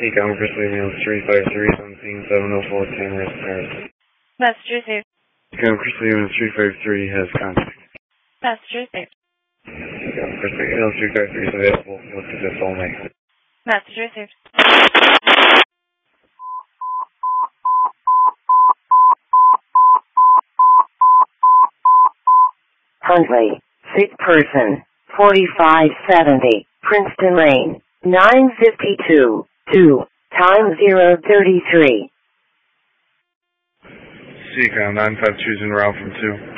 Econ Crystal Units 353 is on scene 704 Tamarisk Terrace. Message received. Econ Crystal Units 353 has contact. Message received. Econ Crystal Units 353 is available. What's this only? Message received. Huntley, sick person, 4570, Princeton Lane, 952, 2, time 033. Econ 952 is en route from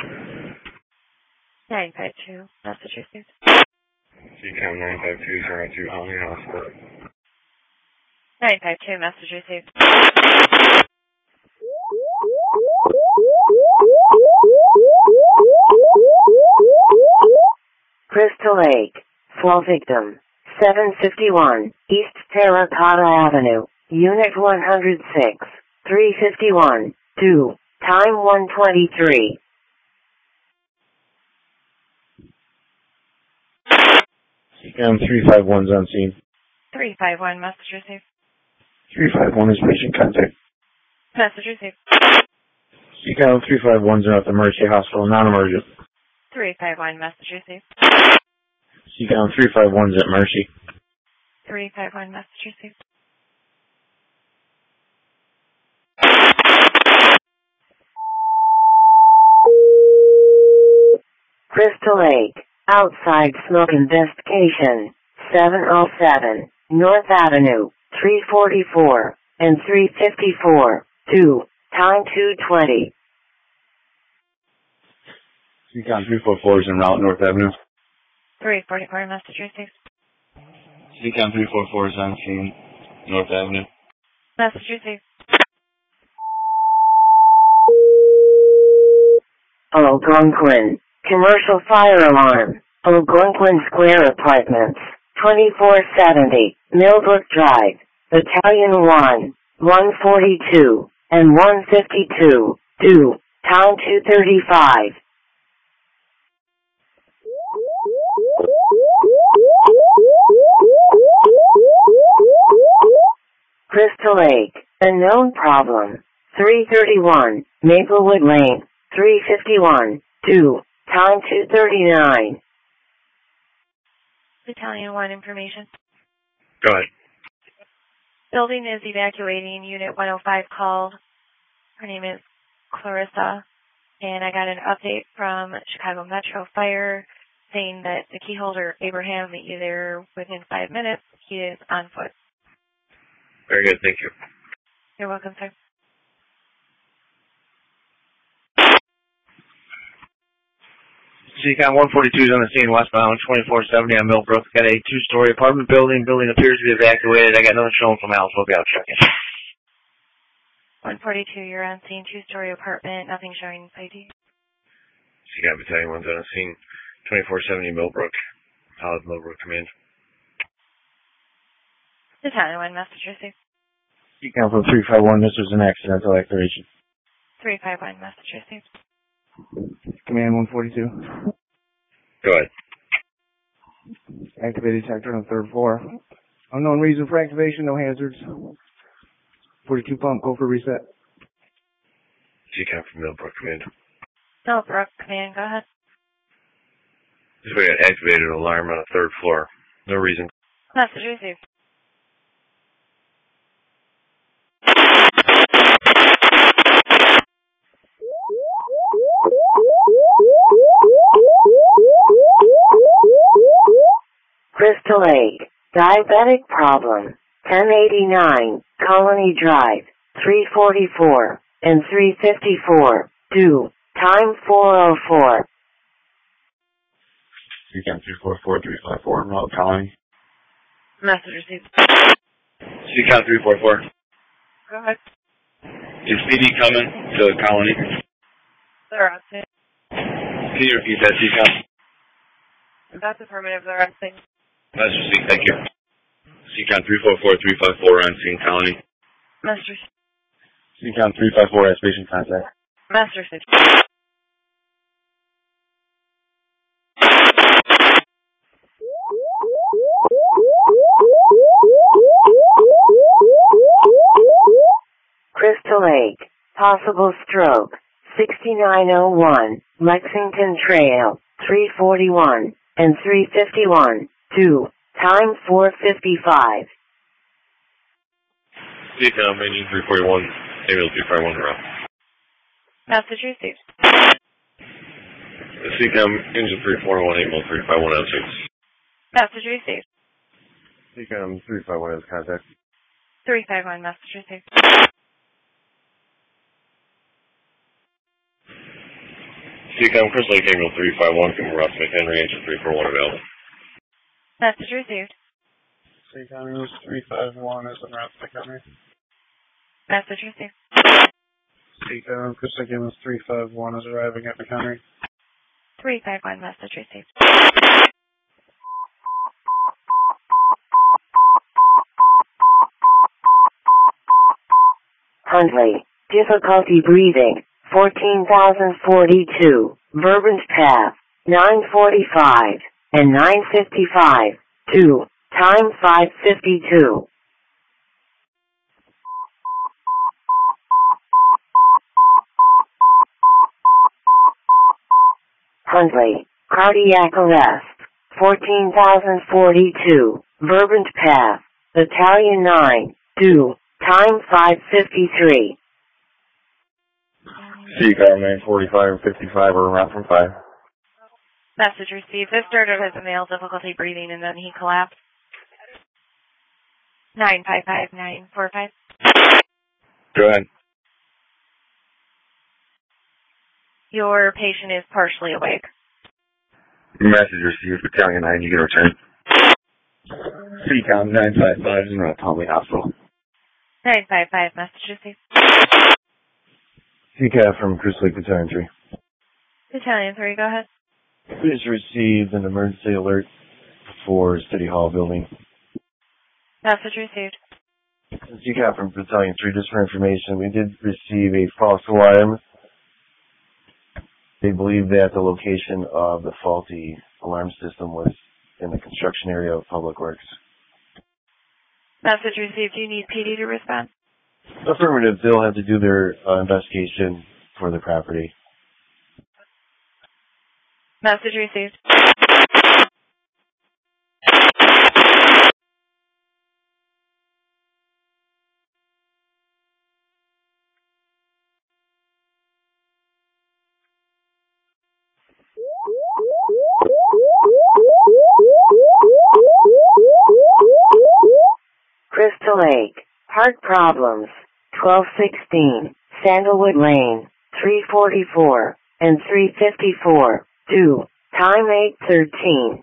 2. 952. Message received. Econ 952 is en route to Alny Hospital. 952. Message received. Crystal Lake, fall victim, 751, East Terracotta Avenue, Unit 106, 351, 2, time 123. Econ 351 is on scene. 351. Message received. 351 is patient contact. Message received. Econ 351 is at the Mercy Hospital, non-emergent. 351. Message received. Econ 351 is at Mercy. 351. Message received. Crystal Lake, outside smoke investigation, 707, North Avenue, 344, and 354, 2, time 220. Econ 344 is en route North Avenue. 344. Message received. Econ 344 is on scene, North Avenue. Message received. Algonquin, commercial fire alarm, Algonquin Square Apartments, 2470, Millbrook Drive, Battalion 1, 142, and 152, 2, time 235. Crystal Lake, a known problem, 331, Maplewood Lane, 351, 2, time 239. Battalion 1 information. Go ahead. Building is evacuating. Unit 105 called. Her name is Clarissa. And I got an update from Chicago Metro Fire saying that the key holder, Abraham, meet you there within 5 minutes. He is on foot. Very good, thank you. You're welcome, sir. Econ 142 is on the scene westbound 2470 on Millbrook. Got a two-story apartment building. Building appears to be evacuated. I got nothing showing from Alice. We'll be out checking. 142, you're on scene. Two-story apartment. Nothing showing ID. Econ Battalion 1's on scene 2470 Millbrook. Solid Millbrook Command. Battalion 1, message received. Econ from 351, this was an accidental activation. 351, message received. Command 142. Go ahead. Activated detector on the third floor. Unknown reason for activation, no hazards. 42 pump, go for reset. Econ from Millbrook Command. Millbrook Command, go ahead. This way I activated an alarm on the third floor. No reason. Message received. Crystal Lake, diabetic problem, 1089, Colony Drive, 344, and 354, 2, time 404. Econ 344, 354, Remote Colony. Message received. Econ 344. Go ahead. Is PD coming to the colony? They're resting. Can you repeat that, Econ? That's affirmative, they're resting. That's received, thank you. Econ 344, 354 on scene colony. Message received. Econ 354 has patient contact. Message received. possible stroke. 6901, Lexington Trail, 341, and 351, 2, time 4:55. CCOM, engine 341, ambulance 351 route. Message received. CCOM, engine 341, ambulance 351 out 6. Message received. CCOM 351 has contact. 351, message received. CCOM, Chris Lake, ambulance 351, from Ross McHenry, engine 341 available. Message received. CCOM, ambulance 351 is en route to McHenry. Message received. CCOM, Chris Lake, ambulance 351 is arriving at McHenry. 351, message received. Huntley, difficulty breathing, 14,042, Bourbon's Path, 9:45, and 9:55, 2, time 5:52. Huntley, cardiac arrest, 14,042, Bourbon's Path, Battalion 9, 2, time 5:53. CCOM, 945 and 55 are en route from 5. Message received. This started as a male difficulty breathing and then he collapsed. 955-945. Go ahead. Your patient is partially awake. Message received, Battalion 9, you can return. CCOM, 955 is en route to Huntley Hospital. 955, message received. CCAF from Chris Lake, Battalion 3. Battalion 3, go ahead. We just received an emergency alert for City Hall building. Message received. CCAF from Battalion 3, just for information, we did receive a false alarm. They believe that the location of the faulty alarm system was in the construction area of Public Works. Message received. Do you need PD to respond? Affirmative. They'll have to do their investigation for the property. Message received. Crystal Lake, heart problems, 1216, Sandalwood Lane, 344, and 354, 2, time 8:13.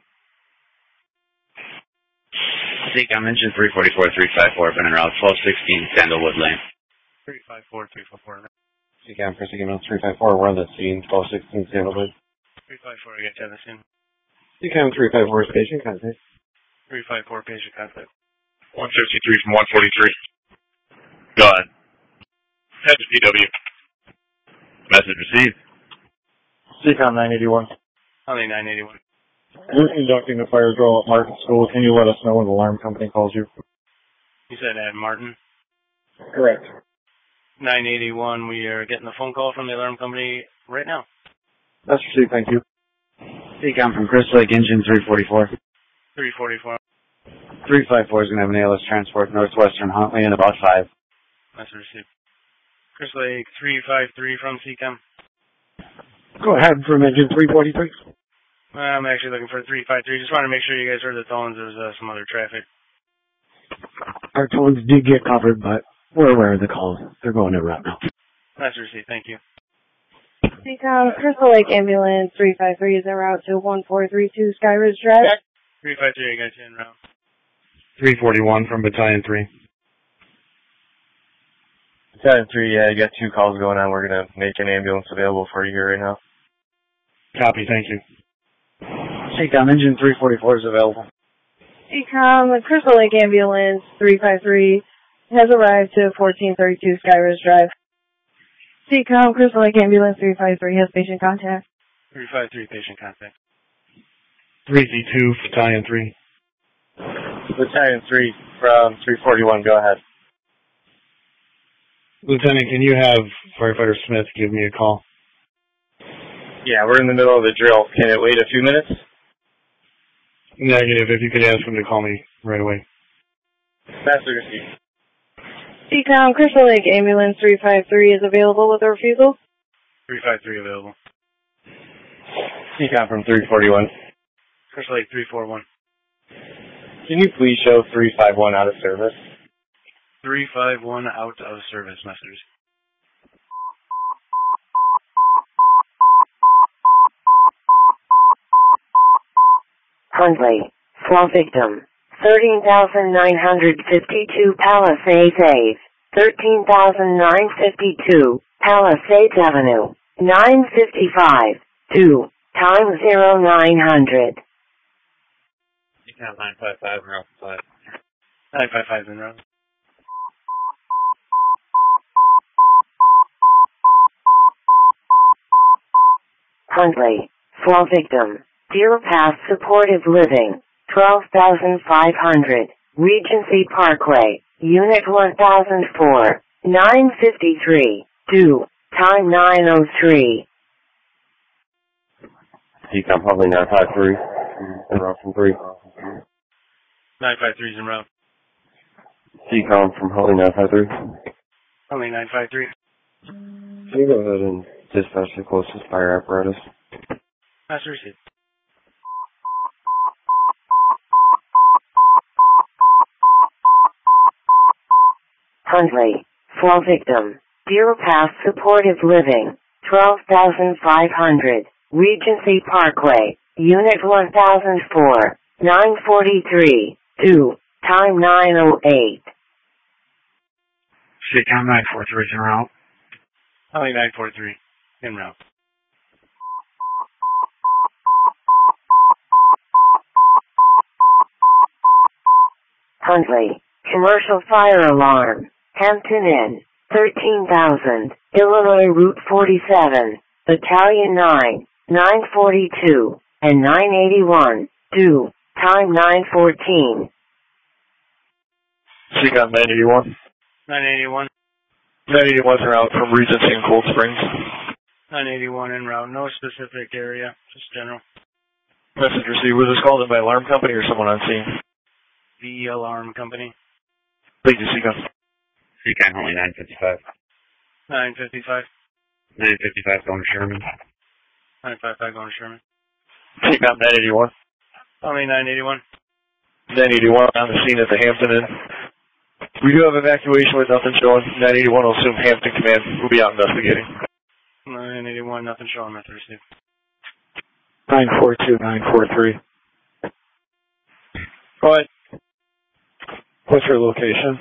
CCOM, engine 344, 354, been en route 1216 Sandalwood Lane. 354, 354. CCAM, Chris Lake, 354, we're on the scene, 1216 Sandalwood. 354, I get to the scene. CCAM, 354 is patient contact. 354, patient contact. 153 from 143. Go ahead. Head to PW. Message received. CCOM 981. Huntley 981. We're conducting a fire drill at Martin School. Can you let us know when the alarm company calls you? You said at Martin? Correct. 981, we are getting a phone call from the alarm company right now. That's received, thank you. CCOM from Chris Lake, engine 344. 344. 354 is going to have an ALS transport northwestern Huntley in about 5. Message received. Chris Lake 353 from CCOM. Go ahead from engine 343. I'm actually looking for 353. Just wanted to make sure you guys heard the tones. There was some other traffic. Our tones did get covered, but we're aware of the calls. They're going in route now. Message received. Thank you. CCOM, Crystal Lake Ambulance 353 is en route to 1432 Skyridge Drive. 353, I got you en route. 341 from Battalion 3. Battalion 3, yeah, you got 2 calls going on. We're going to make an ambulance available for you here right now. Copy, thank you. CCOM, engine 344 is available. CCOM, Crystal Lake Ambulance 353 has arrived to 1432 Skyridge Drive. CCOM, Crystal Lake Ambulance 353 has patient contact. 353, patient contact. 3Z2, Battalion 3. Battalion 3 from 341, go ahead. Lieutenant, can you have Firefighter Smith give me a call? Yeah, we're in the middle of the drill. Can it wait a few minutes? Negative. If you could ask him to call me right away. Master received. CCOM, Crystal Lake Ambulance 353 is available with a refusal. 353 available. CCOM from 341. Crystal Lake 341. Can you please show 351 out of service? 351 out of service, messengers. Huntley, fall victim. 13,952 Palisades Ave. 13,952 Palisades Avenue. 955 2 times 0900. You can have 955 and route 5. 955 in route. Huntley, fall victim. Deer Pass Supportive Living. 12,500. Regency Parkway. Unit 1004. 953 2 time 903. CCOM probably 953 and route from 3. 953 is en route. CCOM from Holly 953. Only 953. Can you go ahead and dispatch the closest fire apparatus? Master received. Huntley, fall victim. Deer Pass Supportive Living. 12,500. Regency Parkway. Unit 1004. 943 2 time 908. CCOM 943 is en route. Only 943 en route. Huntley, commercial fire alarm. Hampton Inn, 13,000, Illinois Route 47, Battalion 9, 942, and 981, 2, time 914. CCOM 981. 981. 981's route from Regency and Cold Springs. 981 en route. No specific area, just general. Message received. Was this called in by alarm company or someone on scene? The alarm company. Thank you, CCOM. CCOM only 955. 955. 955 going to Sherman. 955 going to Sherman. CCOM 981. Only 981. 981 on the scene at the Hampton Inn. We do have evacuation with nothing showing. 981 will assume Hampton Command will be out investigating. 981, nothing showing, method received. 942, 943. Go ahead. What's your location?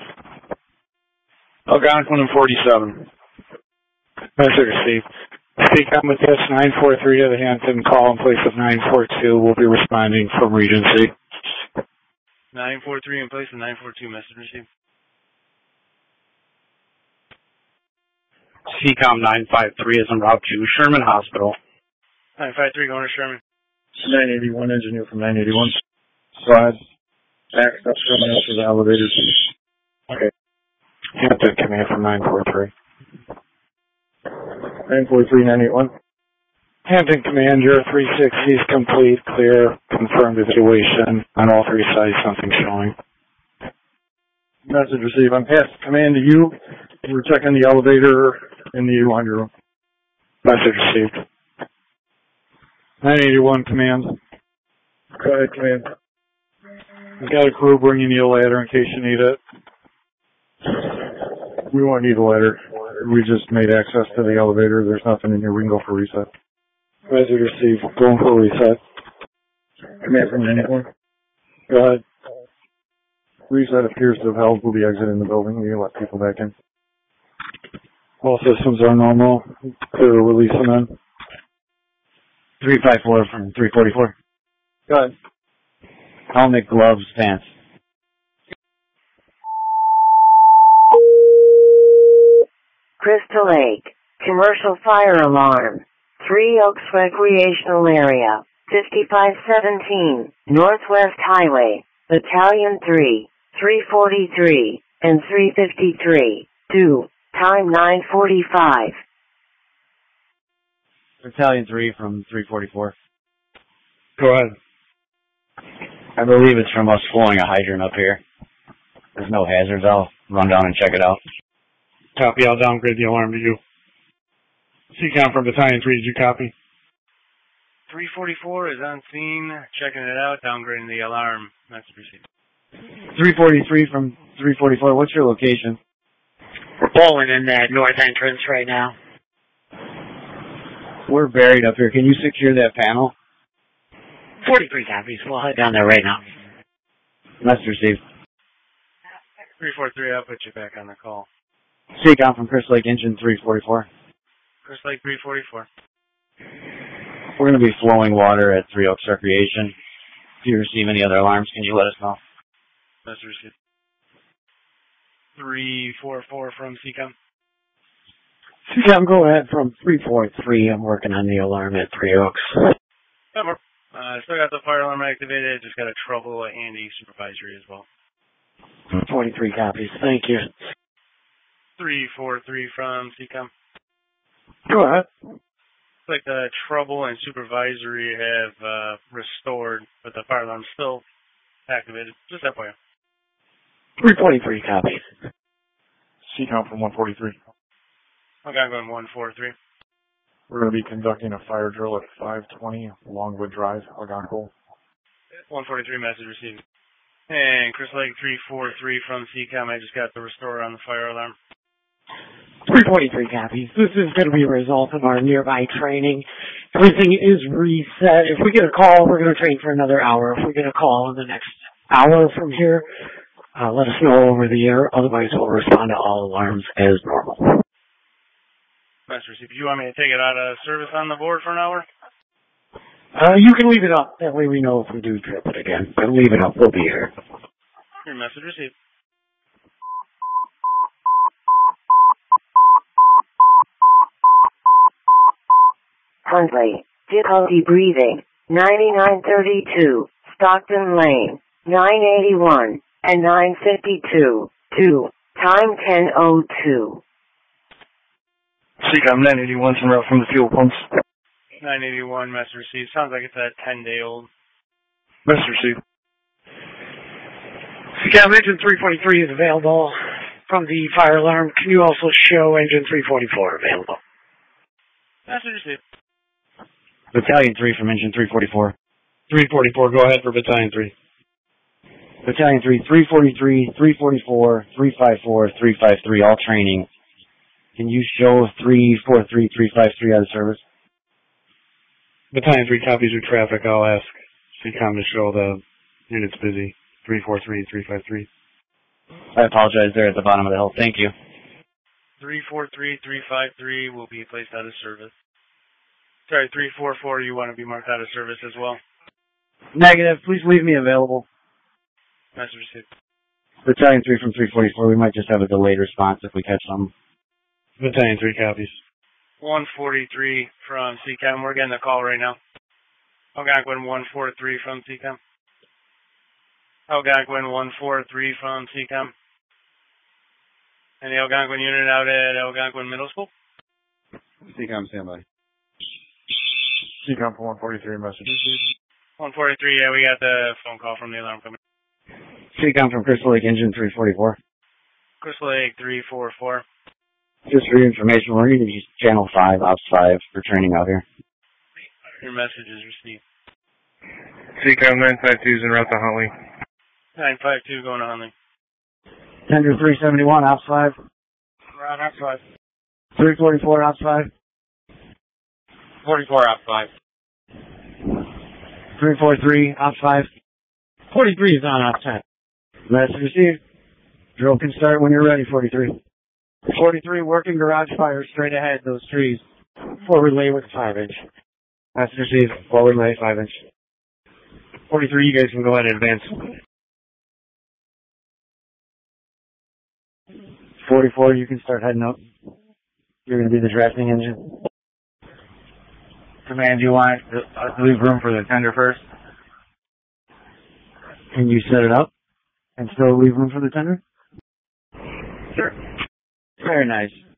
Algonquin and 47. Message received. CCOM with this 943 to the Hampton call in place of 942 will be responding from Regency. 943 in place of 942, message received. CCOM 953 is en route to Sherman Hospital. 953 going to Sherman. 981 engineer from 981. Go ahead. Back up Sherman after the elevators. Okay. Hampton Command from 943. 943, 981. Hampton Command, your 360 is complete, clear, confirmed evacuation on all three sides, something showing. Message received. I'm past command to you. We're checking the elevator in the laundry room. Message received. 981 Command. Go ahead, command. We've got a crew bringing you a ladder in case you need it. We won't need a ladder. We just made access to the elevator. There's nothing in here. We can go for reset. Message received. Going for reset. Command from 981. Go ahead. Reset appears to have held. We'll be exiting the building. We can let people back in. All systems are normal. Clear to release them in. 354 from 344. Go ahead. Helmet, gloves, pants. Crystal Lake, commercial fire alarm. 3 Oaks Recreational Area, 5517, Northwest Highway, Battalion 3, 343, and 353, 2, Time 9:45. Battalion 3 from 344. Go ahead. I believe it's from us flowing a hydrant up here. There's no hazards. I'll run down and check it out. Copy. I'll downgrade the alarm to you. CCOM from Battalion 3, did you copy? 344 is on scene, checking it out, downgrading the alarm. Message received. 343 from 344. What's your location? We're bowling in that north entrance right now. We're buried up here. Can you secure that panel? 43 copies. We'll head down there right now. Message received. 343, I'll put you back on the call. CCOM from Crystal Lake Engine 344. Chris Lake 344. We're going to be flowing water at Three Oaks Recreation. If you receive any other alarms, can you let us know? Message received. 344 from CCOM. CCOM, go ahead from 343. I'm working on the alarm at Three Oaks. Still got the fire alarm activated. Just got a trouble at Andy supervisory as well. 23 copies. Thank you. 343 from CCOM. Go ahead. Looks like the trouble and supervisory have restored, but the fire alarm's still activated. Just FYI. 323 copies. CCOM from 143. Okay, I'm going 143. We're going to be conducting a fire drill at 520 Longwood Drive, Algonquin. 143 message received. And Chris Lake 343 from CCOM. I just got the restore on the fire alarm. 323 copies. This is going to be a result of our nearby training. Everything is reset. If we get a call, we're going to train for another hour. If we get a call in the next hour from here, let us know over the air. Otherwise, we'll respond to all alarms as normal. Master Receiver, you want me to take it out of service on the board for an hour? You can leave it up. That way we know if we do trip it again. But leave it up. We'll be here. Your message received. Huntley, difficulty breathing, 9932, Stockton Lane, 981, and 952, 2, time 10:02. CCOM 981's en route from the fuel pumps. 981, message received. Sounds like it's a 10-day-old. Message received. CCOM engine 343 is available from the fire alarm. Can you also show engine 344 available? Message received. Battalion 3 from Engine 344. 344, go ahead for Battalion 3. Battalion 3, 343, 344, 354, 353, all training. Can you show 343, 353 out of service? Battalion 3 copies your traffic. I'll ask CCOM to show the units busy. 343, 353. I apologize there at the bottom of the hill. Thank you. 343, 353 will be placed out of service. Sorry, 344, you want to be marked out of service as well? Negative. Please leave me available. Message received. Battalion 3 from 344. We might just have a delayed response if we catch some. Battalion 3 copies. 143 from CCOM. We're getting a call right now. Algonquin 143 from CCOM. Algonquin 143 from CCOM. And the Algonquin unit out at Algonquin Middle School? CCOM standby. CCOM from 143 message. 143, yeah, we got the phone call from the alarm company. CCOM from Crystal Lake Engine 344. Crystal Lake 344. Just for your information, we're going to use Channel 5, Ops 5 for training out here. Your message is received. CCOM 952 is en route to Huntley. 952 going to Huntley. Tender 371, Ops 5. Right, Ops 5. 344, Ops 5. 44 Ops 5. 343, Ops 5. 43 is on Ops 10. Message received. Drill can start when you're ready, 43. 43, working garage fire straight ahead, those trees. Forward lay with 5-inch. Message received. Forward lay, 5-inch. 43, you guys can go ahead and advance. 44, you can start heading up. You're going to be the drafting engine. Command, do you want us to leave room for the tender first? Can you set it up and still leave room for the tender? Sure. Very nice.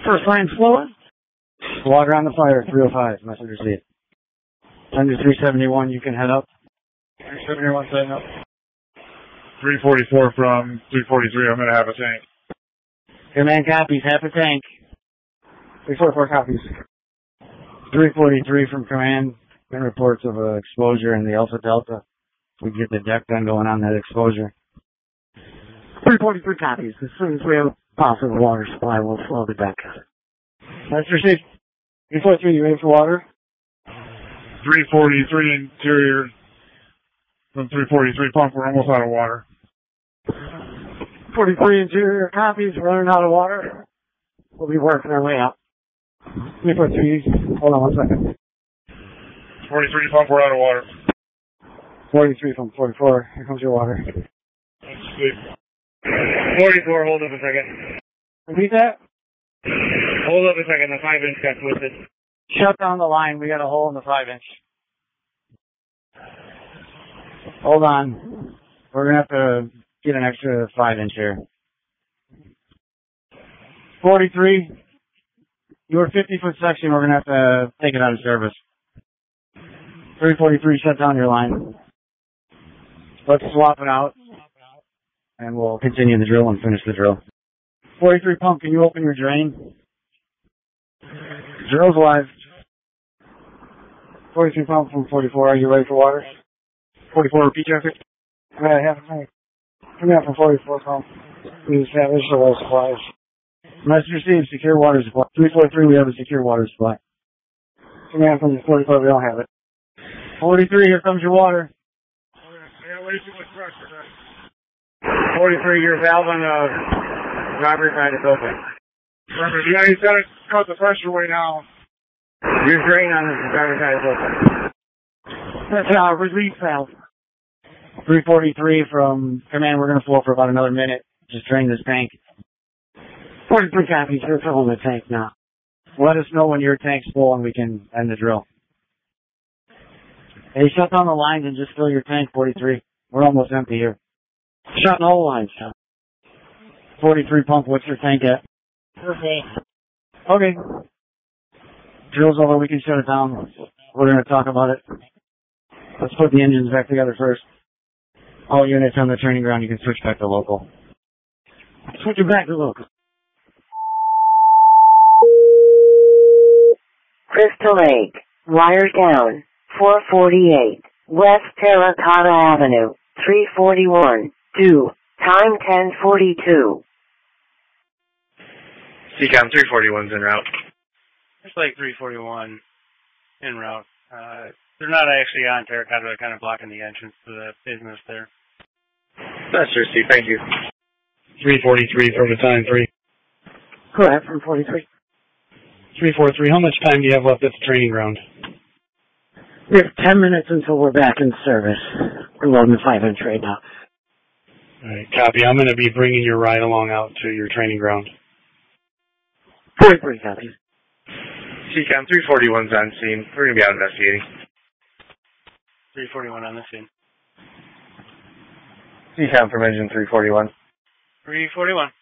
First line fluid. Water on the fire, 305. Message received. Under 371, you can head up. 371 setting up. 344 from 343. I'm going to have a tank. Command copies, half a tank. 344 copies. 343 from command. Been reports of exposure in the Alpha Delta. We get the deck gun going on that exposure. 343 copies. As soon as we have a possible water supply, we'll flow the deck. That's received. 343, you ready for water? 343 interior from 343 pump. We're almost out of water. 43 interior copies. Running out of water. We'll be working our way up. 343, hold on 1 second. 43 pump, we're out of water. 43 from 44, here comes your water. 44, hold up a second. Repeat that? Hold up a second, the 5-inch got twisted. Shut down the line, we got a hole in the 5-inch. Hold on. We're gonna have to get an extra 5-inch here. 43, your 50-foot section, we're gonna have to take it out of service. 343, shut down your line. Let's swap it out, and we'll continue the drill and finish the drill. 43 pump, can you open your drain? Drill's live. 43 pump from 44, are you ready for water? 44, repeat traffic. Right, half a tank. Coming out from 44 pump. We established the water supplies. Message received, secure water supply. 343, we have a secure water supply. Coming out from 44, we don't have it. 43, here comes your water. I got way too much pressure. 43, your valve on the driver's side is open. Remember, yeah, he's got to cut the pressure way now. Your drain on the driver's side is open. That's our relief valve. 343 from command, we're going to flow for about another minute. Just drain this tank. 43 copies, we're filling the tank now. Let us know when your tank's full and we can end the drill. Hey, shut down the lines and just fill your tank, 43. We're almost empty here. Shutting all the lines down. 43 pump, what's your tank at? Okay. Okay. Drill's over, we can shut it down. We're going to talk about it. Let's put the engines back together first. All units on the training ground, you can switch back to local. Switch it back to local. Crystal Lake, wire down, 448, West Terracotta Avenue, 341, 2, time 10:42. CCOM 341's en route. It's like 341 en route. They're not actually on Terracotta, they're kind of blocking the entrance to the business there. That's received, thank you. 343 from the time 3. Correct, from 43. 343, how much time do you have left at the training ground? We have 10 minutes until we're back in service. We're loading the 5-inch right now. Alright, copy. I'm going to be bringing your ride along out to your training ground. 43 copies. CCOM 341's on scene. We're going to be out investigating. 341 on the scene. CCOM from engine 341. 341.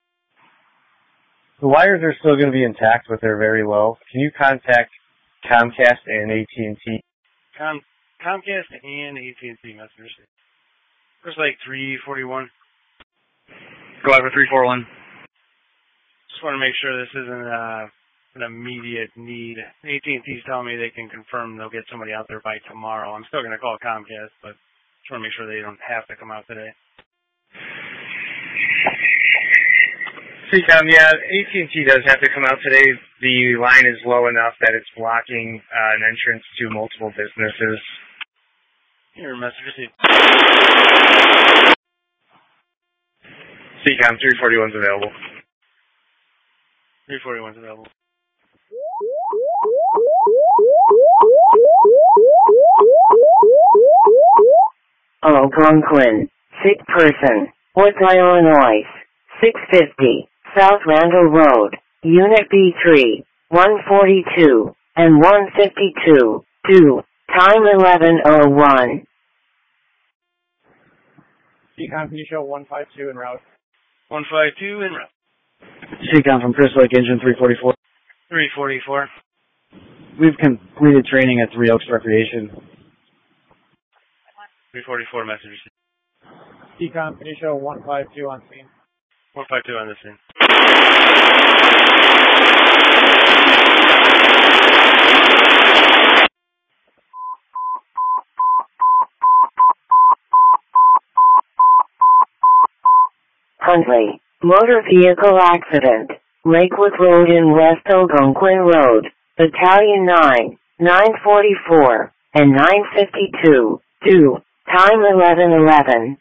The wires are still going to be intact, but they're very low. Can you contact Comcast and AT&T? Comcast and AT&T messengers. There's like 341. Go over 341. Just want to make sure this isn't an immediate need. AT&T's telling me they can confirm they'll get somebody out there by tomorrow. I'm still going to call Comcast, but just want to make sure they don't have to come out today. CCOM, yeah, AT&T does have to come out today. The line is low enough that it's blocking an entrance to multiple businesses. Your message received. CCOM 341's available. 341's available. Algonquin, sick person, Woods, Illinois, 650, South Randall Road, Unit B3, 142, and 152, 2, time 11:01. CCOM, can you show 152 en route? 152 en route. CCOM from Crystal Lake Engine 344. 344. We've completed training at Three Oaks Recreation. 344 message. CCOM, can you show 152 on scene? 152 on the scene. Huntley, motor vehicle accident, Lakewood Road in West Algonquin Road, Battalion 9, 944, and 952, due, time 11:11.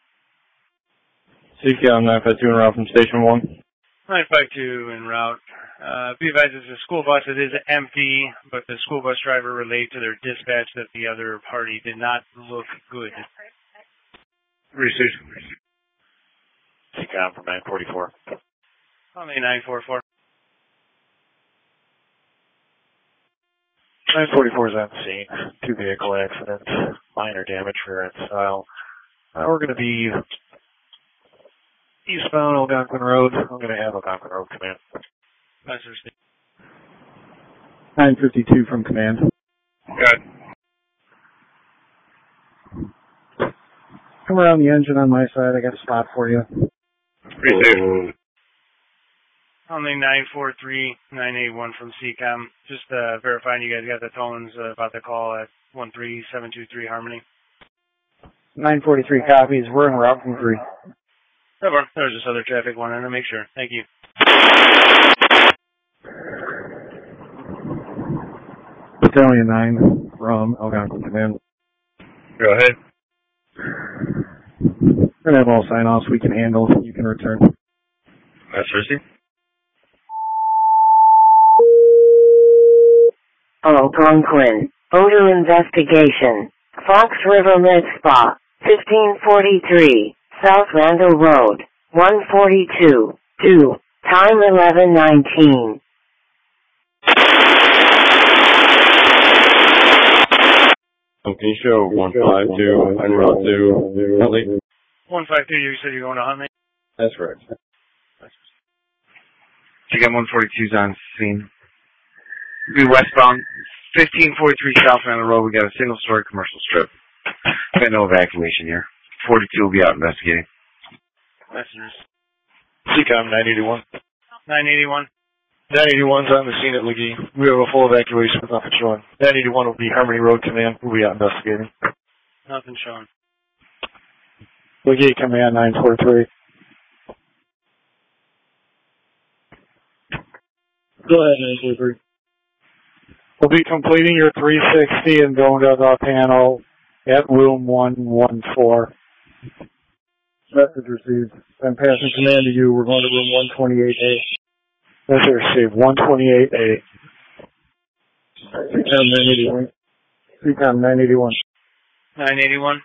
CCOM 952 en route from Station 1. 952 en route. Be advised, it's a school bus. It is empty, but the school bus driver relayed to their dispatch that the other party did not look good. Receive. CCOM from 944. Only 944. 944 is on the scene. 2 vehicle accidents. Minor damage for and style. We're going to be eastbound Algonquin Road. I'm going to have Algonquin Road command. 952 from command. Good. Come around the engine on my side. I got a spot for you. Receive. Only 943, 981 from CCOM. Just verifying you guys got the tones about the call at 13723 Harmony. 943 copies. We're en route from 3. There's this other traffic one, and to make sure. Thank you. Battalion 9 from Algonquin Command. Go ahead. We're going to have all sign-offs we can handle. You can return. That's Thursday. Algonquin, odor investigation, Fox River Med Spa, 1543, South Randall Road, 142, due, time 11:19. Okay, show 152 en route to Huntley. 152, you said you're going to Huntley? That's correct. CCOM 142's on scene. We westbound 1543 South Randall Road. We got a single-story commercial strip. Got no evacuation here. 42 will be out investigating. Messengers. CCOM 981. 981. 981's on the scene at Legee. We have a full evacuation with nothing showing. 981 will be Harmony Road Command. We'll be out investigating. Nothing showing. Legee Command 943. Go ahead, 943. We'll be completing your 360 and going to the panel at room 114. Message received. I'm passing command to you. We're going to room 128A. Message received. 128A. CCOM 981. CCOM 981. 981.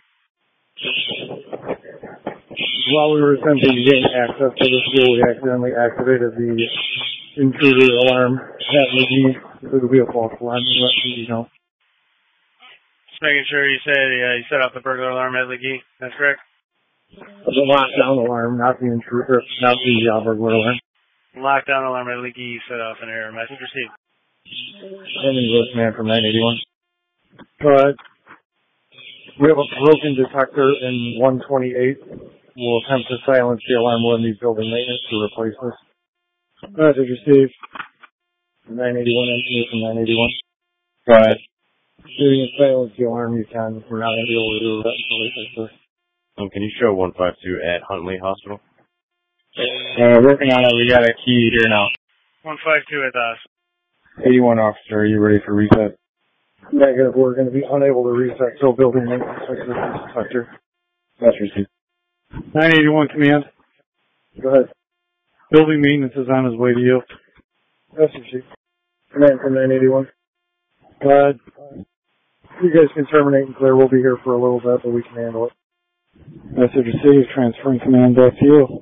While we were attempting to gain access to the school, we accidentally activated the intruder alarm at Legee. It would be a false alarm. You know. Just making sure you said you set off the burglar alarm at Legee. That's correct? The lockdown alarm, not the intruder, not the burglar alarm. Lockdown alarm at Legee set off an error. Message received. Ending voice man from 981. Go ahead. We have a broken detector in 128. We'll attempt to silence the alarm. We'll need building maintenance to replace this. Message received. 981 engineer from 981. Go ahead. Shooting and silence the alarm you can. We're not going to be able to do that until we fix this. Can you show 152 at Huntley Hospital? Working on it. We got a key here now. 152 at us. 81 officer, are you ready for reset? Negative. We're going to be unable to reset till building maintenance fixes this detector. That's received. 981 command. Go ahead. Building maintenance is on his way to you. Message received. Command from 981. Go ahead. You guys can terminate and clear. We'll be here for a little bit, but we can handle it. Message received. Transferring command back to you.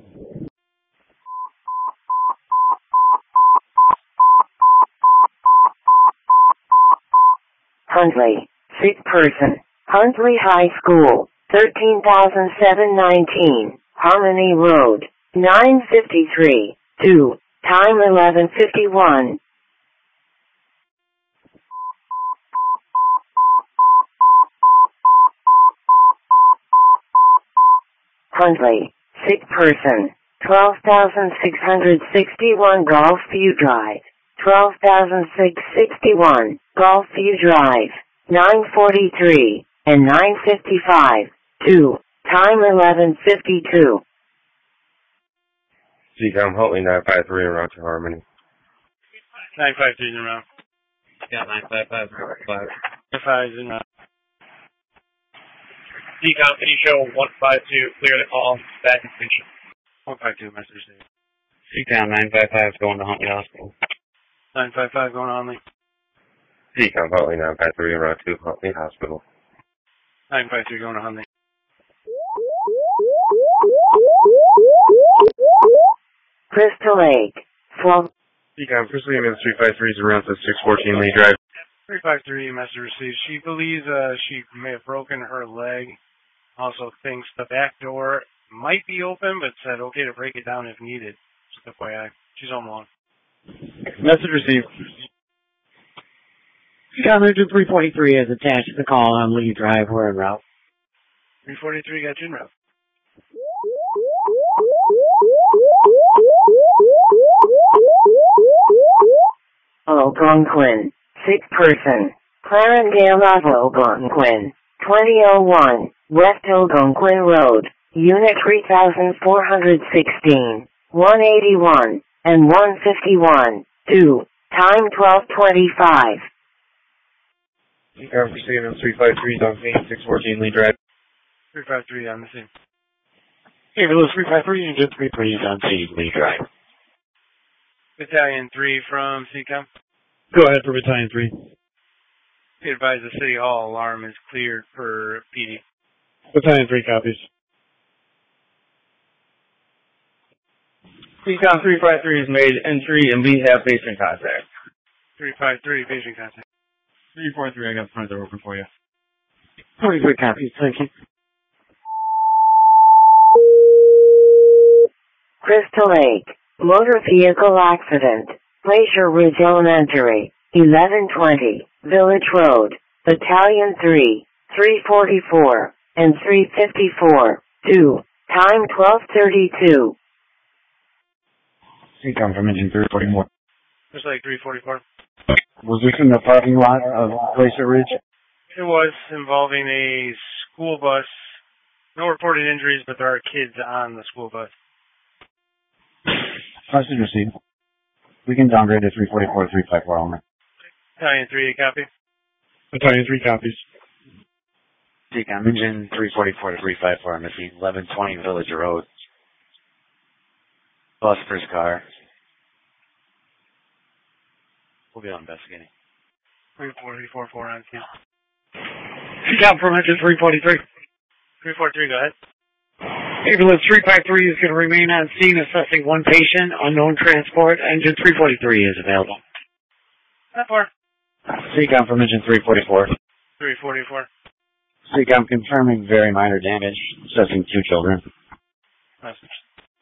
Huntley, sick person, Huntley High School, 13,719, Harmony Road, 953, 2. Time 11:51. Huntley, sick person, 12,661 Gulfview Drive, 12,661 Gulfview Drive, 9:43 and 9:55. 2. Time 11:52. CCOM Huntley 953 en route to Harmony. 953 in route. Yeah, 955. 5 in route. CCOM, can you show 152, clear the call, back in station. 152, message received. CCOM 955 going to Huntley Hospital. 955 going to Huntley. CCOM Huntley 953 en route to Huntley Hospital. 953 going to Huntley. Crystal Lake, 12. CCOM Crystal Lake 353 is around to 614 Lee Drive. 353 message received. She believes she may have broken her leg. Also thinks the back door might be open, but said okay to break it down if needed. Just FYI. She's home alone. Message received. CCOM Engine 343 is attached to the call on Lee Drive. We're en route. 343 got you en route. Algonquin, sick person, Clarendale Algonquin, 2001, West Algonquin Road, Unit 3416, 181, and 151, 2, time 12:25. CCOM Crystal Lake 353 is on scene, 614 Lee Drive. 353 on the scene. Ambulance 353, Engine 33 is on scene, Lee Drive. Battalion 3 from CCOM. Go ahead for Battalion 3. Be advised the City Hall alarm is cleared for PD. Battalion 3 copies. CCOM 353 has made entry and we have patient contact. 353, patient contact. 343, I got the front door open for you. 23 copies, thank you. Crystal Lake, motor vehicle accident, Glacier Ridge Elementary, 1120, Village Road, Battalion 3, 344, and 354, 2, time 12:32. CCOM from Engine 344. Just like 344. Was this in the parking lot of Glacier Ridge? It was involving a school bus. No reported injuries, but there are kids on the school bus. Message received. We can downgrade to 344 to 354 only. Battalion 3, copy. Battalion 3 copies. CCOM Engine 344 to 354 on the scene, 1120 Village Road. Bus first car. We'll be on investigating. 344 on scene. CCOM from Engine 343. 343, go ahead. Ambulance 353 is going to remain on scene assessing one patient, unknown transport. Engine 343 is available. 4. CCOM from Engine 344. 344. CCOM confirming very minor damage, assessing 2 children. Message.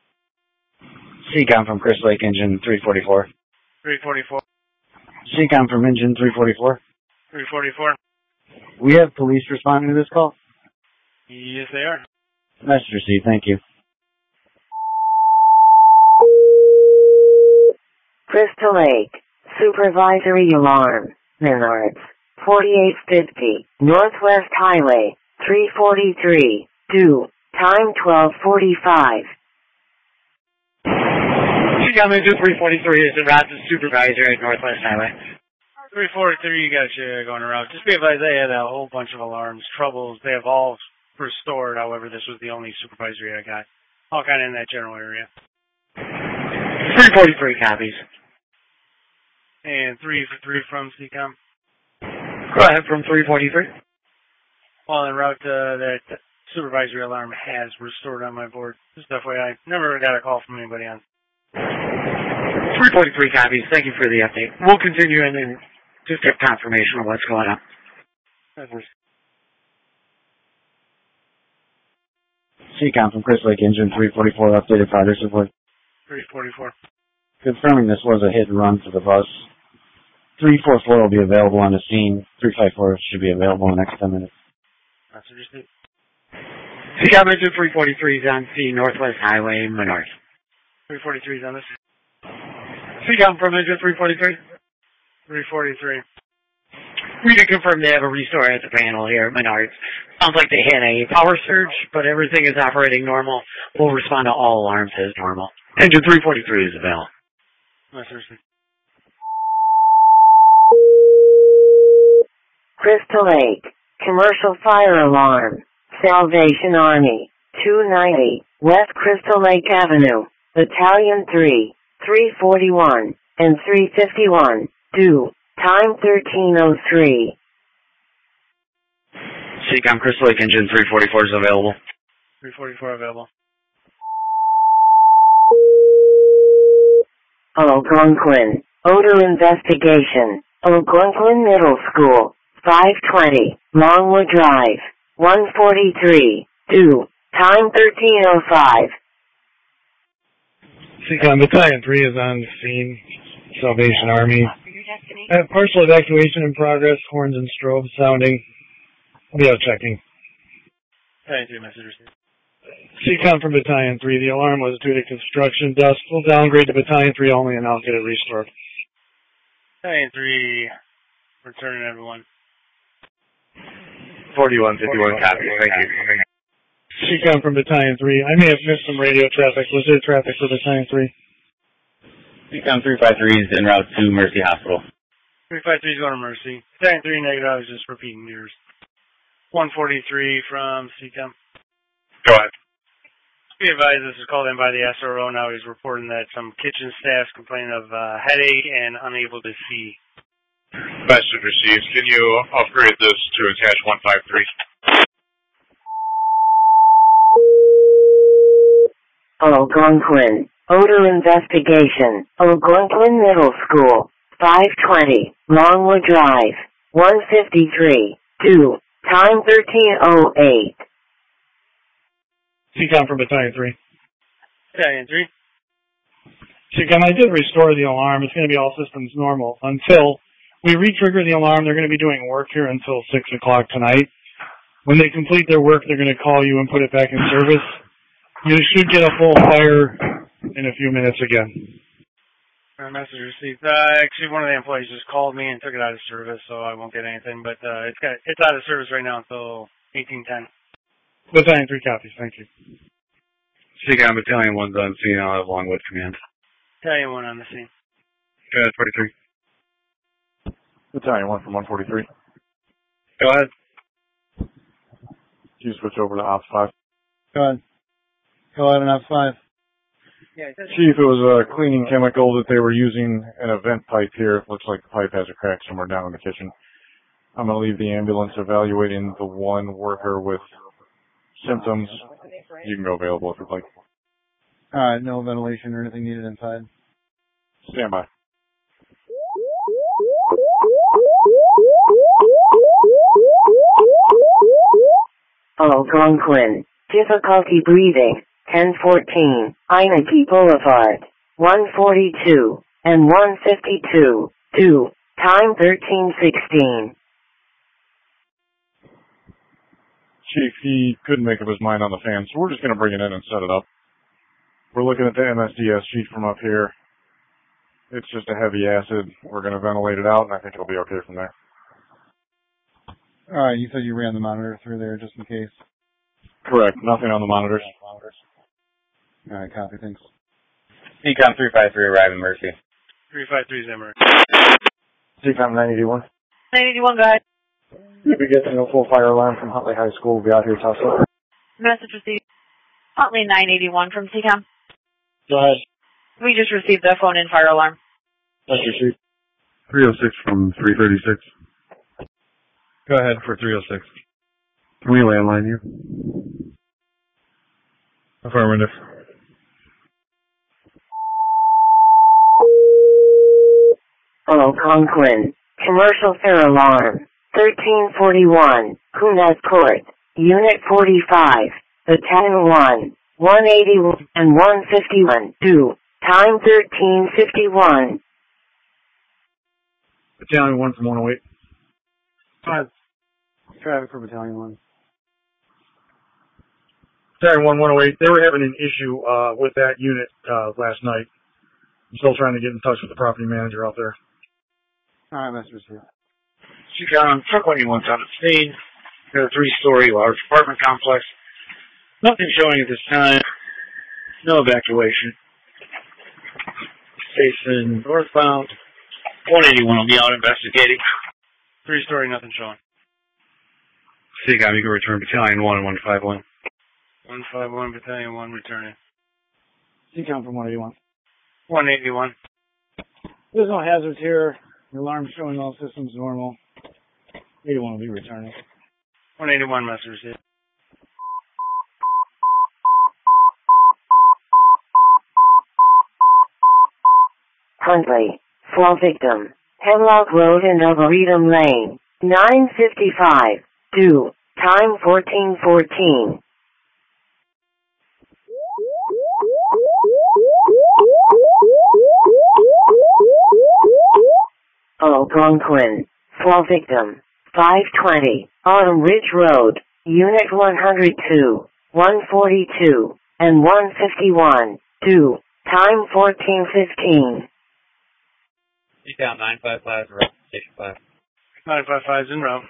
CCOM from Crystal Lake Engine 344. 344. CCOM from Engine 344. 344. We have police responding to this call. Yes, they are. Message received, thank you. Crystal Lake, supervisory alarm, Menards, 4850, Northwest Highway, 343, 2, time 12:45. CCOM Engine 343 is en route to supervisor at Northwest Highway. 343, you got you going around. Just be advised they had a whole bunch of alarms, troubles. They have all restored. However, this was the only supervisory I got. All kind of in that general area. 343 copies. And 3 from CCOM. Go ahead from 343. Well, en route that supervisory alarm has restored on my board. Just FYI, never got a call from anybody on. 343 copies. Thank you for the update. We'll continue and then just get confirmation of what's going on. CCOM from Crystal Lake Engine 344 updated progress report. 344. Confirming this was a hit and run for the bus. 344 will be available on the scene. 354 should be available in the next 10 minutes. CCOM engine 343 is on scene, Northwest Highway, Menard. 343 is on this. CCOM from engine 343. 343. We can confirm they have a restore at the panel here at Menards. Sounds like they had a power surge, but everything is operating normal. We'll respond to all alarms as normal. Engine 343 is available. Crystal Lake, commercial fire alarm, Salvation Army, 290, West Crystal Lake Avenue, Battalion 3, 341, and 351, due, time 13:03. CCOM Crystal Lake engine 344 is available. 344 available. Algonquin, odor investigation, Algonquin Middle School, 520, Longwood Drive, 143, due, time 13:05. CCOM Battalion 3 is on scene, Salvation Army. Partial evacuation in progress, horns and strobes sounding. I'll be out checking. Battalion 3 message received. CCOM from Battalion 3, the alarm was due to construction dust. We'll downgrade to Battalion 3 only and I'll get it restored. Battalion 3, returning everyone. 4151 copy, thank you. CCOM from Battalion 3, I may have missed some radio traffic. Was there traffic for Battalion 3? CCOM 353 is en route to Mercy Hospital. 353 is going to Mercy. Battalion 3 negative, I was just repeating yours. 143 from CCOM. Go ahead. Be advised, this is called in by the SRO. Now he's reporting that some kitchen staff's complaining of headache and unable to see. Message received. Can you upgrade this to attach 153? Algonquin, odor investigation, Algonquin Middle School, 520, Longwood Drive, 153, due, time 13:08. CCOM from Battalion 3. Battalion 3. CCOM, I did restore the alarm. It's going to be all systems normal until we re-trigger the alarm. They're going to be doing work here until 6 o'clock tonight. When they complete their work, they're going to call you and put it back in service. You should get a full fire in a few minutes again. Message received. Actually, one of the employees just called me and took it out of service, so I won't get anything. But it's out of service right now until 1810. Battalion 3 copies. Thank you. CCOM Battalion 1's on scene. I'll have Longwood command. Battalion 1 on the scene. Go ahead, 43. Battalion 1 from 143. Go ahead. You switch over to Ops 5. Go ahead. Go ahead and Ops 5. Chief, it was cleaning chemical that they were using an vent pipe here. Looks like the pipe has a crack somewhere down in the kitchen. I'm going to leave the ambulance evaluating the one worker with symptoms. You can go available if you'd like. Alright, no ventilation or anything needed inside. Stand by. Algonquin, difficulty breathing, 1014, Inaki Boulevard, 142, and 152, due, time 13:16. Chief, he couldn't make up his mind on the fan, so we're just going to bring it in and set it up. We're looking at the MSDS sheet from up here. It's just a heavy acid. We're going to ventilate it out, and I think it'll be okay from there. Alright, you said you ran the monitor through there just in case. Correct. Nothing on the monitors. Alright, copy, thanks. CCOM 353 arriving Mercy. 353 is Emery. CCOM 981. 981, go ahead. You'll be getting a full fire alarm from Huntley High School. We'll be out here till 6. Message received. Huntley 981 from CCOM. Go ahead. We just received the phone-in fire alarm. That's your sheet. 306 from 336. Go ahead for 306. Can we landline you? Affirmative. Algonquin, commercial fire alarm, 1341, Kunas Court, Unit 45, Battalion 1, 181 and 151, due, Time 13:51. Battalion 1 from 108. 5. Traffic for Battalion 1. Battalion 1, 108. They were having an issue with that unit last night. I'm still trying to get in touch with the property manager out there. Alright, Master Receiver. Seacom, truck 181's on the scene. Got a 3-story large apartment complex. Nothing showing at this time. No evacuation. Facing northbound. 181 will be out investigating. 3-story, nothing showing. Seacom, you can return Battalion 1 and 151. 151, Battalion 1 returning. Seacom from 181. 181. There's no hazards here. The alarm's showing all systems normal. 81 will be returning. 181, Master Receiver. Huntley, fall victim. Hemlock Road and Arboretum Lane. 9:55. Due. Time 14:14. Algonquin. Fall victim. 520. Autumn Ridge Road. Unit 102, 142, and 151. Due. Time 14:15. Seacom 955 route, station 5. 955 is en route.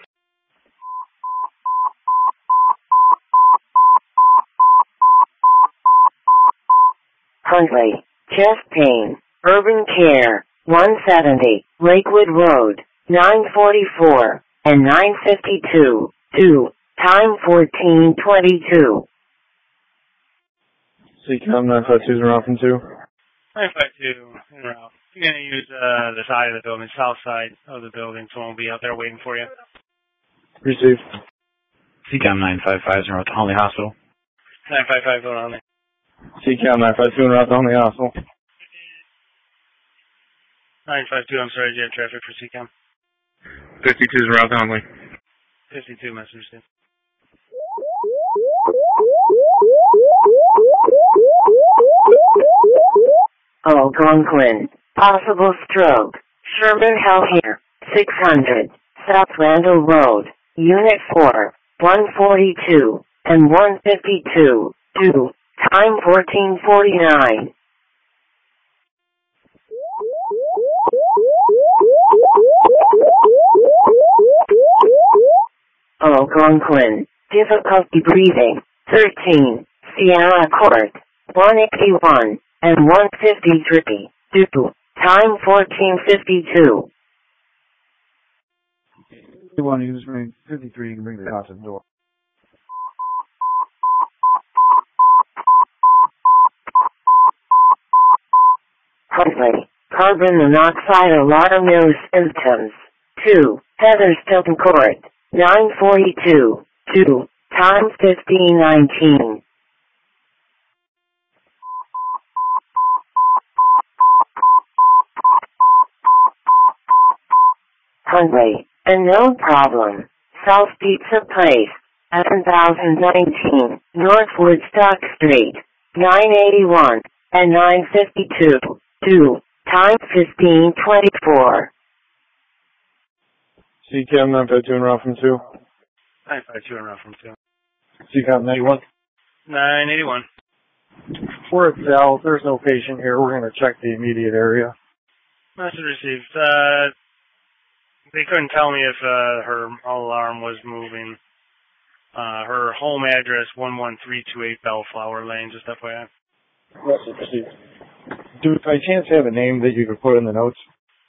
Huntley, chest pain, urban care, 170, Lakewood Road, 944, and 952, due, time 14:22. Seacom 952 is around from 2. 952 en route. You're going to use the side of the building, south side of the building, so we'll be out there waiting for you. Received. Seacom 955 is around to Huntley Hospital. 955 going on there. Seacom 952 and route to Huntley Hospital. 952, I'm sorry, jet traffic for Seacom. 52 is around to Huntley. 52, message. Algonquin, possible stroke. Sherman Healthcare, 600, South Randall Road, Unit 4, 142, and 152, due, time 14:49. Algonquin, difficulty breathing, 13, Sierra Court, 181, and 153, due, time 14:52. If you want to use ring 53, you can bring the house to the door. Huntley, carbon monoxide alarm news symptoms. 2, Heatherstone Court, 942, 2, time 15:19. Huntley, a no problem. South Pizza Place, 7019, North Woodstock Street, 981, and 952, 2, time 15:24. Seacom 952 and route from 2. 952 en route from 2. Seacom 91. 981. We're at South. There's no patient here. We're going to check the immediate area. Message received. They couldn't tell me if her alarm was moving. Her home address, 11328 Bellflower Lane, just FYI. Message received. Do you by chance have a name that you could put in the notes?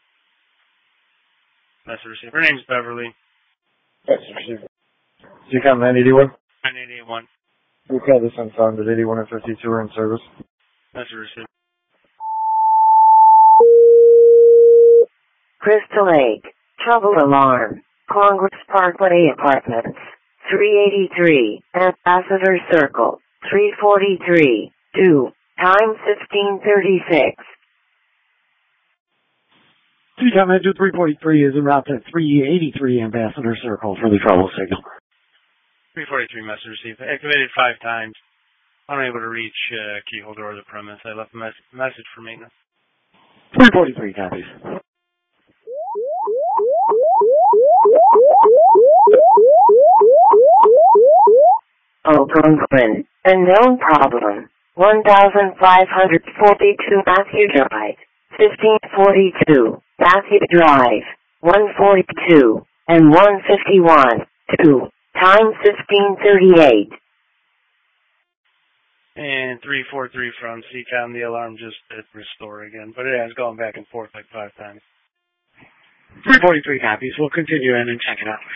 Message received. Her name's Beverly. Message received. Seacom 981. 981. We've got this unfounded 81 and 52 are in service. Message received. Crystal Lake, trouble alarm. Congress Parkway Apartments, 383, Ambassador Circle, 343, due, time 15:36. Seacom 92343 is en route to 383 Ambassador Circle for the trouble signal. 343 message received. Activated 5 times. unable to reach keyholder or the premise. I left a message for maintenance. 343 copies. Oakland, unknown problem. 1542 Matthew Drive, 1542 Matthew Drive, 142 and 151, 2, time 1538. And 343 from CCOM, the alarm just hit restore again, but it has gone back and forth like 5 times. 343 copies. We'll continue in and check it out.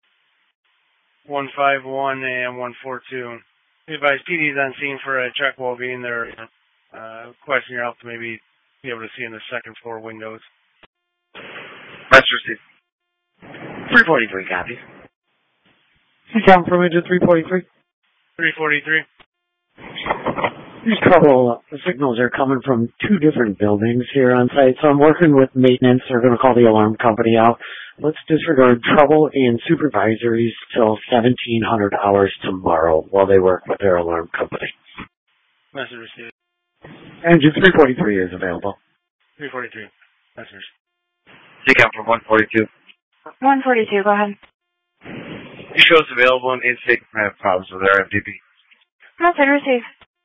151 and 142. We advise PD is on scene for a check well-being. They're requesting your help to maybe be able to see in the second floor windows. Message received. 343 copies. CCOM from engine 343. 343. There's trouble. The signals are coming from 2 different buildings here on site, so I'm working with maintenance. They're going to call the alarm company out. Let's disregard trouble and supervisories till 1700 hours tomorrow while they work with their alarm company. Message received. Engine 343 is available. 343. Message. CCOM from 142. 142, go ahead. You show us available in in-state have problems with our FDP. Message received.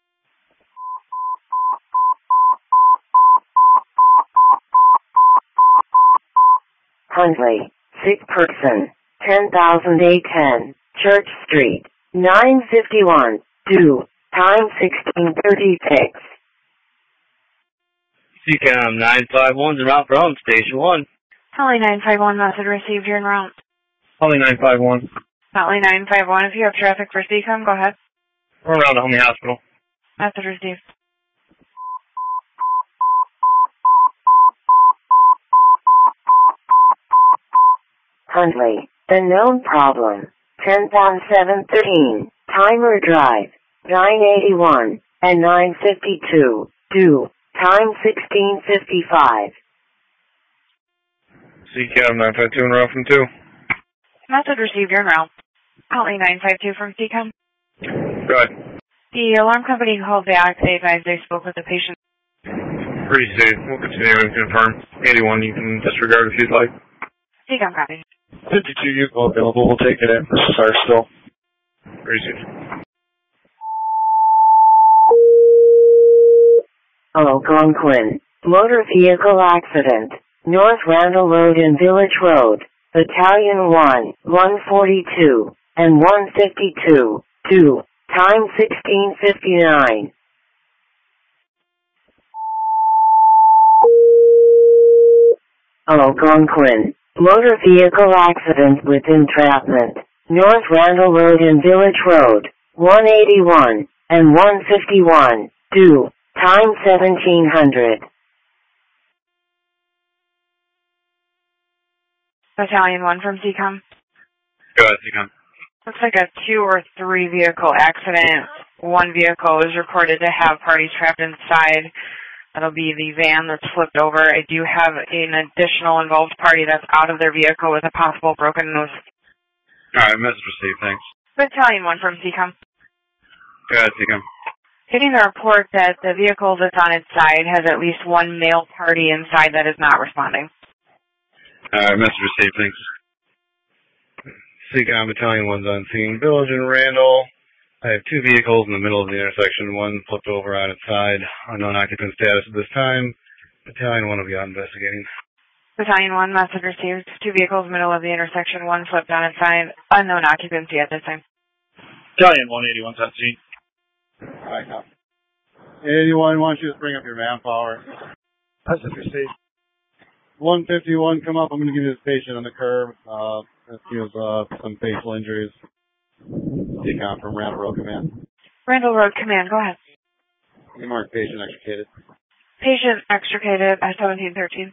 Hundley, sick person, 10,810, Church Street, 951, due, time 1636. CCOM 951's en route for home, Station 1. Holly 951, message received, you're en route. Holly 951. Holly 951, if you have traffic for CCOM, go ahead. We're around the Homey Hospital. Message received. Hundley, unknown problem, 10,713, Timer Drive, 981 and 952, due, time 1655. CCOM 952 en route from 2. Message received, you're en route. Holly 952 from CCOM. Go ahead. The alarm company called back. They advised they spoke with the patient. Pretty safe. We'll continue and confirm. 81, you can disregard if you'd like. CCOM copy. 52 you available. We'll take it in. This is our still. Pretty safe. Algonquin, motor vehicle accident, North Randall Road and Village Road, Battalion 1, 142, and 152, 2, time 1659. Algonquin, motor vehicle accident with entrapment, North Randall Road and Village Road, 181, and 151, 2, time 1700. Battalion 1 from CCOM. Go ahead, CCOM. Looks like a 2 or 3 vehicle accident. One vehicle is reported to have parties trapped inside. That'll be the van that's flipped over. I do have an additional involved party that's out of their vehicle with a possible broken nose. Alright, message received, thanks. Battalion 1 from CCOM. Go ahead, CCOM. Getting the report that the vehicle that's on its side has at least one male party inside that is not responding. Alright, message received, thanks. CCOM Battalion 1's on scene. Village and Randall. I have 2 vehicles in the middle of the intersection. One flipped over on its side. Unknown occupant status at this time. Battalion 1 will be out investigating. Battalion 1, message received. 2 vehicles, middle of the intersection. One flipped on its side. Unknown occupancy at this time. Battalion 181's on scene. Alright, now. 81, why don't you just bring up your manpower? Message received. 151, come up. I'm going to give you this patient on the curb. That feels some facial injuries. CCOM from Randall Road Command. Randall Road Command, go ahead. You mark patient extricated. Patient extricated at 1713.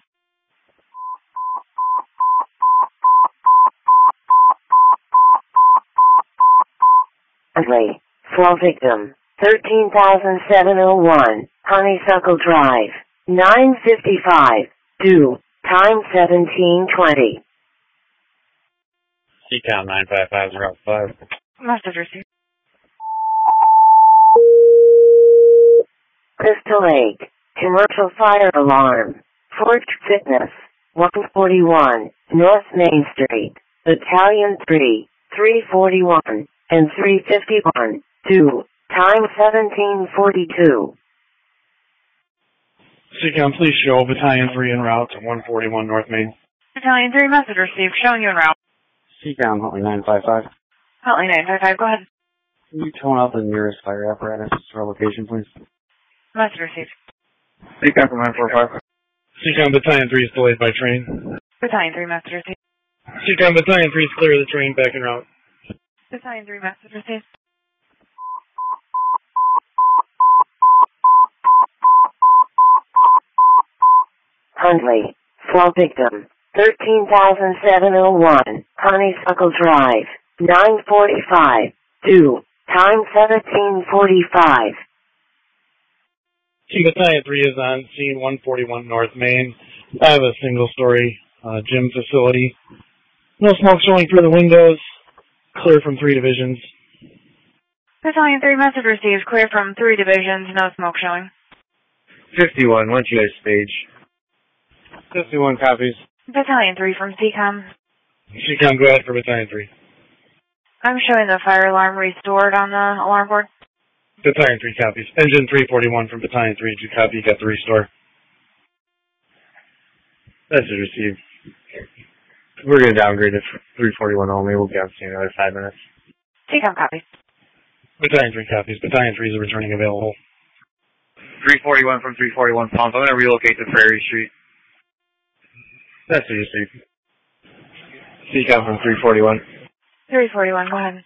Hundley, fall victim, 13,701, Honeysuckle Drive, 955, due, time 1720. CCOM 955 is route 5. Message received. Crystal Lake, commercial fire alarm, Forge Fitness, 141, North Main Street, Battalion 3, 341, and 351, 2, time 1742. CCOM, please show Battalion 3 en route to 141 North Main. Battalion 3, message received, showing you en route. CCOM, Huntley 955. Huntley 955, go ahead. Can you tone out the nearest fire apparatus to our location, please? Message received. CCOM from 945. CCOM, Battalion 3 is delayed by train. Battalion 3, message received. CCOM, Battalion 3 is clear of the train, back en route. Battalion 3, message received. Huntley, fall victim, 13,701, Honeysuckle Drive, 945, 2, time 1745. Battalion 3 is on scene 141 North Main. I have a single-story gym facility. No smoke showing through the windows. Clear from 3 divisions. Battalion 3, message received, clear from 3 divisions, no smoke showing. 51, why don't you guys stage? 51 copies. Battalion 3 from CCOM. CCOM, go ahead for Battalion 3. I'm showing the fire alarm restored on the alarm board. Battalion 3 copies. Engine 341 from Battalion 3. Did you copy? You got the restore. Message received. We're going to downgrade it for 341 only. We'll be on scene in another 5 minutes. CCOM copies. Battalion 3 copies. Battalion 3 is returning available. 341 from 341 Palms. I'm going to relocate to Prairie Street. Message received. CCOM from 341. 341, go ahead.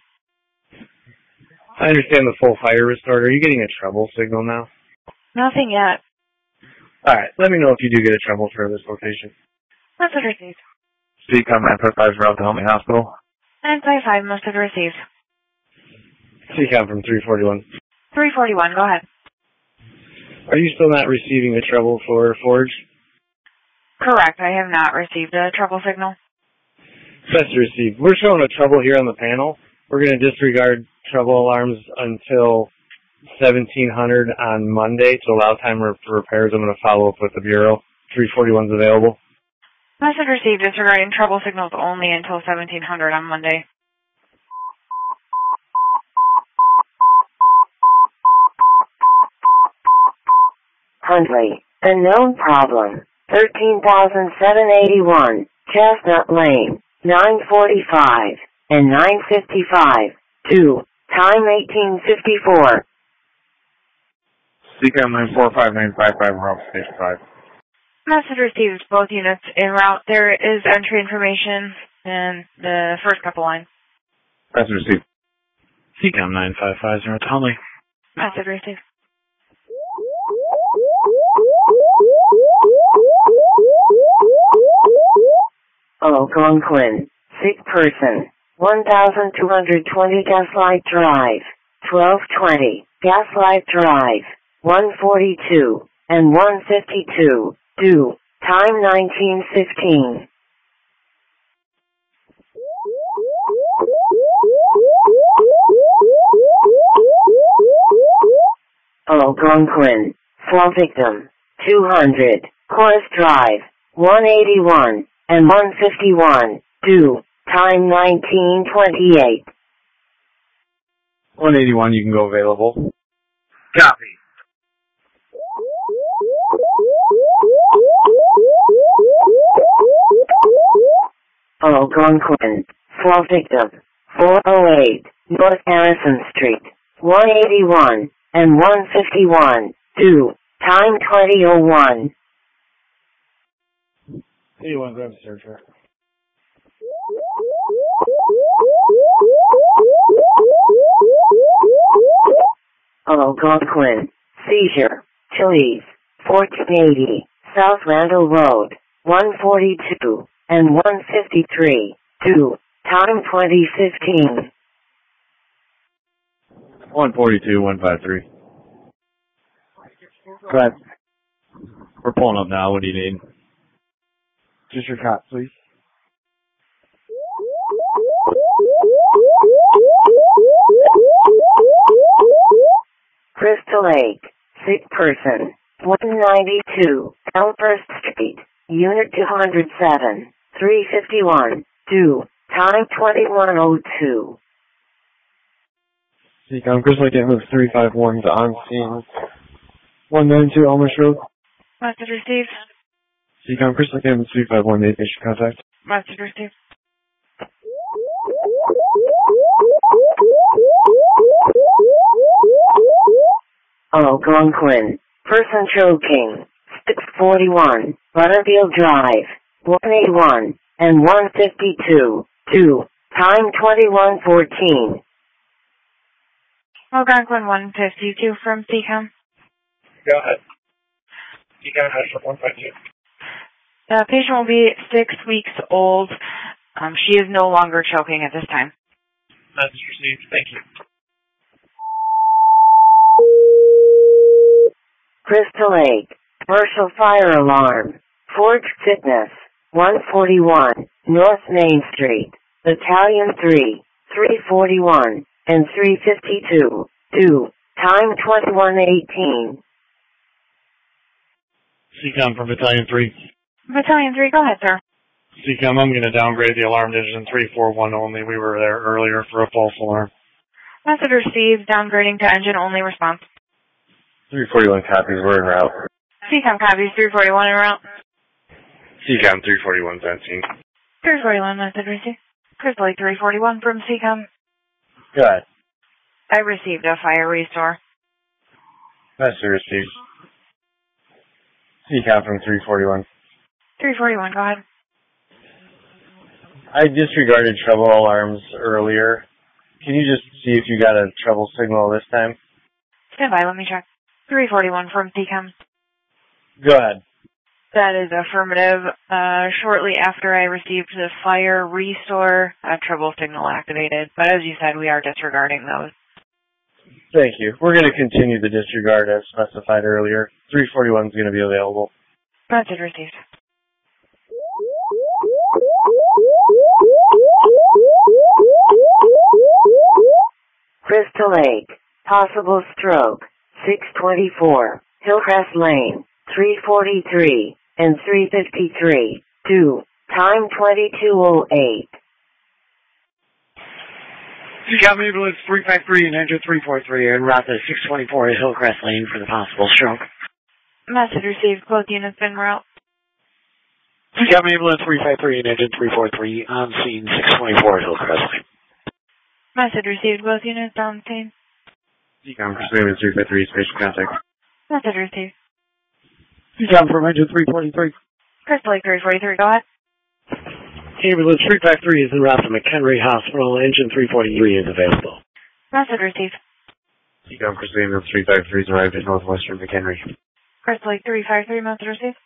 I understand the full fire restored. Are you getting a trouble signal now? Nothing yet. Alright, let me know if you do get a trouble for this location. Message received. CCOM 955 route to Helmy Hospital. 955, message received. CCOM from 341. 341, go ahead. Are you still not receiving a trouble for Forge? Correct, I have not received a trouble signal. Message received. We're showing a trouble here on the panel. We're going to disregard trouble alarms until 1700 on Monday to allow time for repairs. I'm going to follow up with the Bureau. 341's available. Message received disregarding trouble signals only until 1700 on Monday. Huntley, unknown problem, 13,781, Chestnut Lane, 945, and 955, 2, time 1854. CCOM 945, 955, route station 5. Message received, both units en route. There is entry information in the first couple lines. Message received. CCOM 955, 0 Tomley. Message received. Algonquin, sick person, 1,220 Gaslight Drive, 1220, Gaslight Drive, 142, and 152, due, time 1915. Algonquin, fall victim, 200, Chorus Drive, 181, and 151, due, time 1928. 181, you can go available. Copy. Algonquin, fall victim, 408, North Harrison Street, 181, and 151, due, time 2001. 81, grab the searcher. Algonquin, seizure, Chili's, 1480, South Randall Road, 142, and 153, due, time 2015. 142, 153. Go ahead. We're pulling up now. What do you need? Just your cop, please. Crystal Lake, Sick person. 192, Elmhurst Street, Unit 207, 351, 2, time 21:02. Seacom, Chris Lake Ambulance 351 to on scene 192 Elmhurst Road. Message received. Seacom, Chris Lake Ambulance 351, make patient contact. Message received. Algonquin. Person choking. 641. Butterfield Drive. 181 and 152. 2. Time 21:14. Algonquin 152 from CCOM. Go ahead. CCOM has for 152. The patient will be 6 weeks old. She is no longer choking at this time. Message received. Thank you. Crystal Lake. Commercial fire alarm. Forge Fitness. 141. North Main Street. Battalion 3. 341 and 352. 2. Time 21:18. CCOM from Battalion 3. Battalion 3, go ahead, sir. CCOM, I'm going to downgrade the alarm digits in 341 only. We were there earlier for a false alarm. Message received, downgrading to engine only response. 341 copies, we're en route. CCOM copies 341 en route. CCOM 341's on scene. 341, message received. Chris Lake 341 from CCOM. Go ahead. I received a fire restore. Message received. CCOM from 341. 341, go ahead. I disregarded trouble alarms earlier. Can you just see if you got a trouble signal this time? Stand by, let me check. 341 from CCOM. Go ahead. That is affirmative. Shortly after I received the fire restore, a trouble signal activated. But as you said, we are disregarding those. Thank you. We're going to continue the disregard as specified earlier. 341 is going to be available. Message received. Crystal Lake. Possible stroke. 624. Hillcrest Lane. 343 and 353. 2. Time 22:08. CCOM Ambulance 353 and engine 343 en route to 624 at Hillcrest Lane for the possible stroke. Message received. Both units en route. CCOM Ambulance 353 and engine 343 on scene 624 at Hillcrest Lane. Message received. Both units on scene. CCOM from Ambulance 353, patient contact. Message received. CCOM from engine 343. Chris Lake 343, go ahead. Ambulance 353 is en route to McHenry Hospital. Engine 343 is available. Message received. CCOM from Ambulance 353 has arrived at Northwestern McHenry. Chris Lake 353, message received.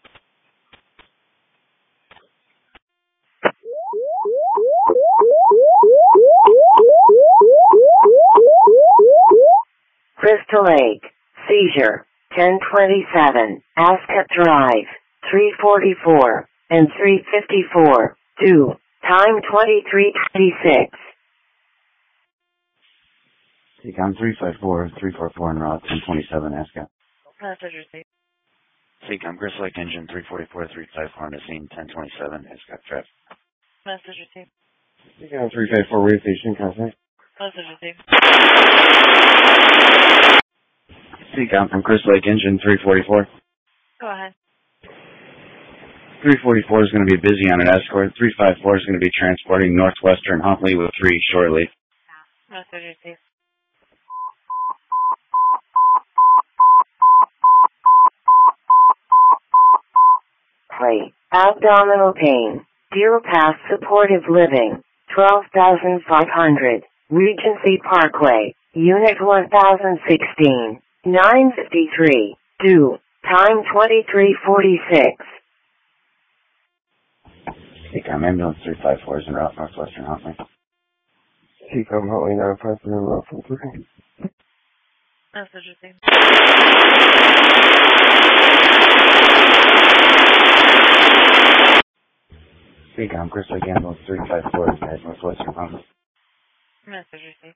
Crystal Lake. Seizure. 1027. Ascot Drive. 344 and 354. 2. Time 23:26. CCOM 354, 344 en route, 1027 Ascot. Message received. CCOM Chris Lake engine 344, 354 on the scene, 1027 Ascot traffic. Message received. CCOM 354, wait patient contact. Message received. CCOM from Chris Lake engine 344. Go ahead. 344 is going to be busy on an escort. 354 is going to be transporting Northwestern Huntley with 3 shortly. Message received. Play. Abdominal pain. Deer Pass Supportive Living. 12,500. Regency Parkway. Unit 1016. 953. 2. Time 23:46. CCOM ambulance 354 is en route Northwestern Huntley. CCOM Huntley 953 en route from 3. Message received. CCOM Chris Lake ambulance 354 is at Northwestern Huntley. Message received.